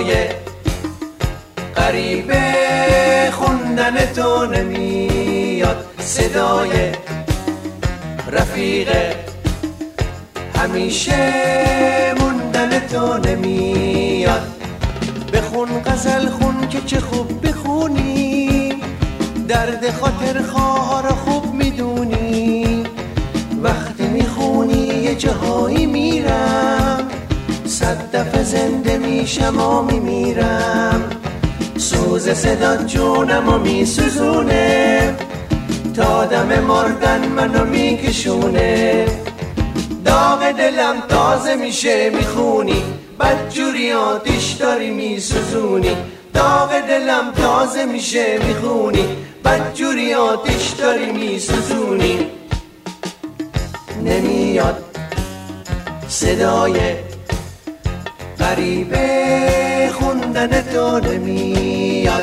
صدای غریبه خوندن تو نمیاد، صدای رفیق همیشه موندن تو نمیاد. بخون غزل خون که چه خوب بخونی، درد خاطر خواه را خوب میدونی. وقتی میخونی یه جاهایی میرم، 100 دفعه زنده میشم و میمیرم. سوز صدات جونمو میسوزونه، تا دم مردن منو میکشونه. داغ دلم تازه میشه میخونی، بدجوری آتیش داری میسوزونی. داغ دلم تازه میشه میخونی، بدجوری آتیش داری میسوزونی. نمیاد صدای غریبه خوندن تو نمیاد.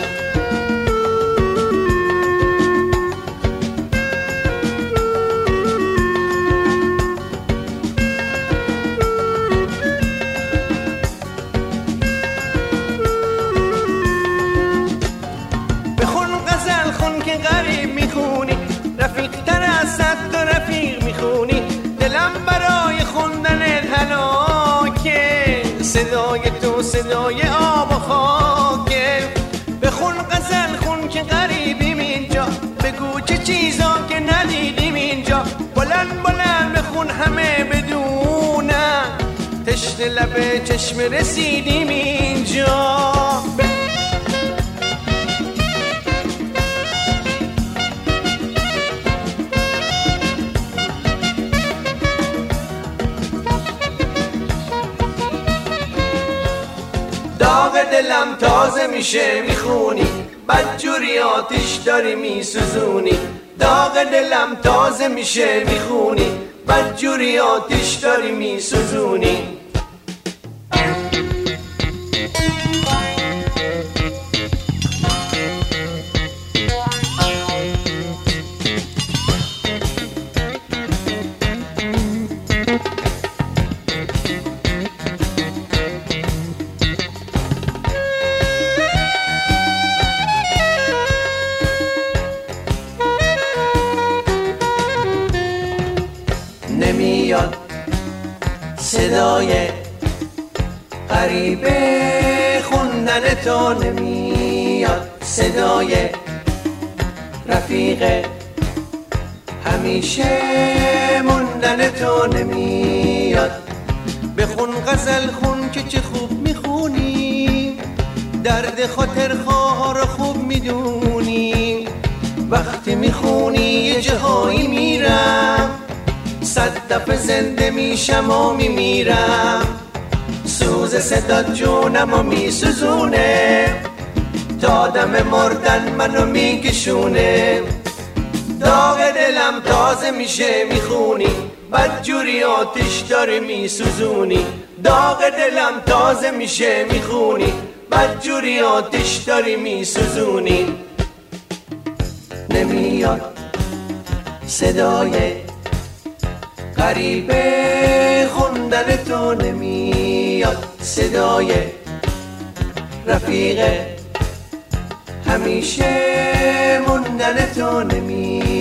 بخون غزل خون که غریب میخونی، رفیق تر از 100 تا رفیق میخونی. دلم برای خوندن هلاکه، صدای تو صدای آب و خاکه. بخون غزل خون که غریبیم اینجا، بگو چه چیزا که ندیدیم اینجا. بلند بلند بخون همه بدونن، تشت لب چشم رسیدیم اینجا. داغ دلم تازه میشه میخونی، بدجوری آتیش داری میسوزونی. داغ دلم تازه میشه میخونی، بدجوری آتیش داری میسوزونی. نمیاد صدای غریبه خوندن تو نمیاد، صدای رفیق همیشه موندن تو نمیاد. بخون غزل خون که چه خوب میخونی، درد خاطر خواه را خوب میدونی. وقتی میخونی یه جاهایی میرم، 100 دفعه زنده میشم و میمیرم. سوز صدات جونمو میسوزونه، تا دم مردن منو میکشونه. داغ دلم تازه میشه میخونی، بدجوری آتیش داری میسوزونی. داغ دلم تازه میشه میخونی، بدجوری آتیش داری میسوزونی. نمیاد صدای غریبه خوندن تو نمیاد، صدای رفیق همیشه موندن تو نمیاد.